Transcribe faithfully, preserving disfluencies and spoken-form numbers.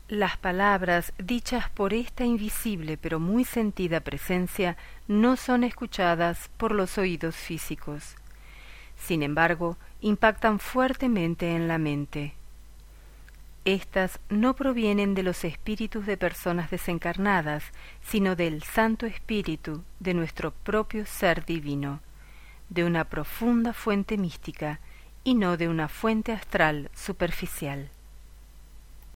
Las palabras dichas por esta invisible pero muy sentida presencia no son escuchadas por los oídos físicos. Sin embargo, impactan fuertemente en la mente. Estas no provienen de los espíritus de personas desencarnadas, sino del Santo Espíritu de nuestro propio ser divino, de una profunda fuente mística y no de una fuente astral superficial.